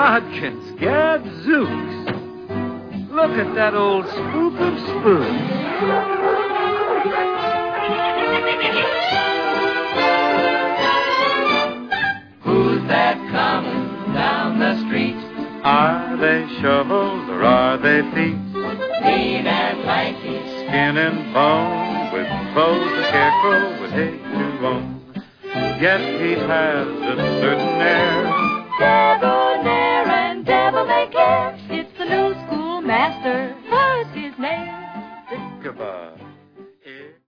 Bodkins, gadzooks. Look at that old spook of spooks. Who's that coming down the street? Are they shovels or are they feet? Lean and lanky, Skin and bone, with clothes the scarecrow would hate to own. Yet he has a certain air, debonair.